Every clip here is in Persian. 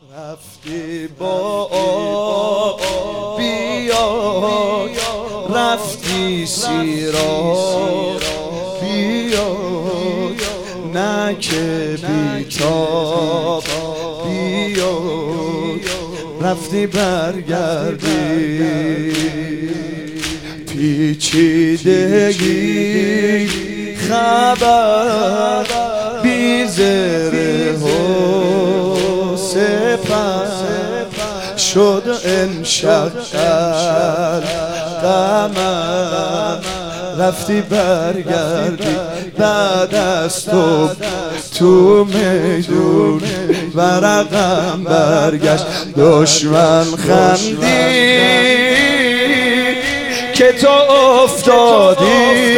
رفتی با آب بیا، رفتی سیراب بیا، نه که بیتاب بیا، رفتی برگردی. پیچیدگی خبر بی زره و سپر شد انشق القمر، رفتی برگردی بعد از تو میدون ورقم برگشت. دشمن خندی که تو افتادی،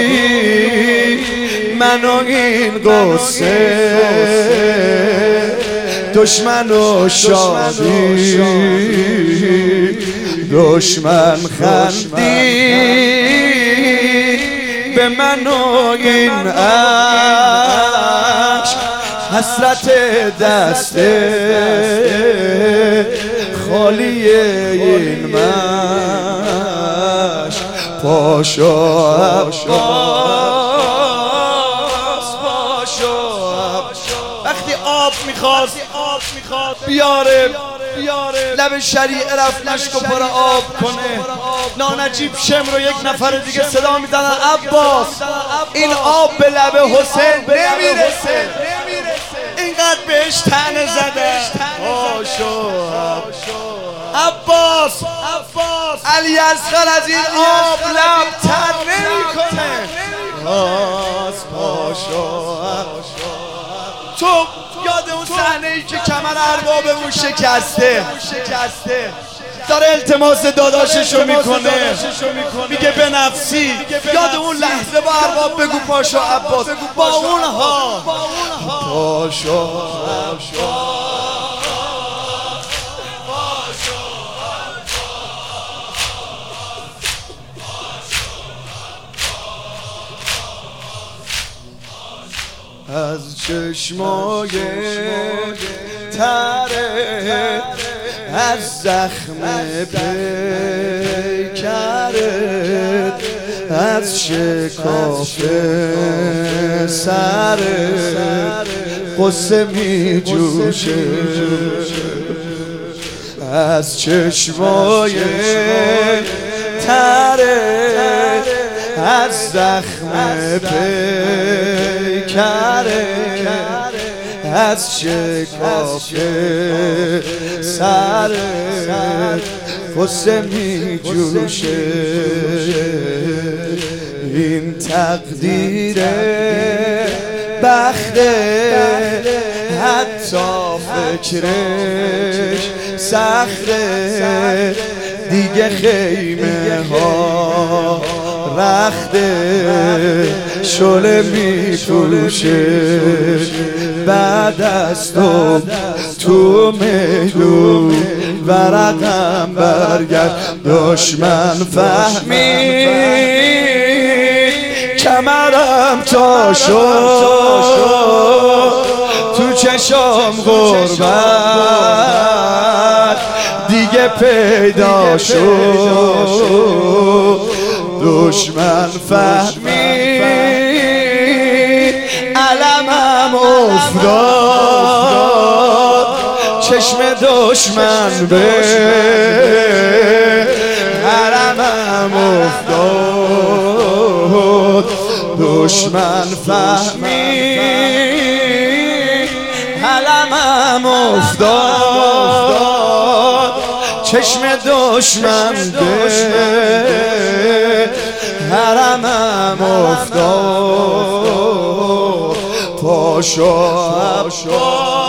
منو این قصه دشمن و شادی. دشمن خندی به منو این عشق، حسرت دست خالی این مشق. پاشو عباس، پاشو وقتی آب میخواست بیاره لب شریعه رفت مشک و پر آب کنه. نانجیب شم رو یک نفر دیگه صدا میزنن عباس این آب به لب حسین نمیرسه، اینقدر بهش طعنه زده. پاشو عباس، علی اصغر از این آب لب تر نمیکنه. پاشو تو یاد اون صحنه ای که کمر اربابمون شکسته داره التماس داداششو میکنه، میگه به نفسی. یاد اون لحظه با ارباب بگو پاشو عباس با اونها. پاشو از چشمای تره، از زخم پیکرت، از شکاف سرت قصه می جوشه. از چشمای تره، از زخم پیکرت، از شکاف سرت قصه می جوشه. این تقدیر بخته، حتی فکرش سخته. دیگه خیمه ها رخته، شله می فروشه. بعد از تو میدون ورقم برگشت. دشمن فهمید کمرم تا شد، تو چشم غربت دیگه پیدا شد. دشمن فهمید علمم افتاد، چشم دشمن به حرمم افتاد. دشمن فهمید علمم افتاد، چشم دشمن به حرمم افتاد. پاشو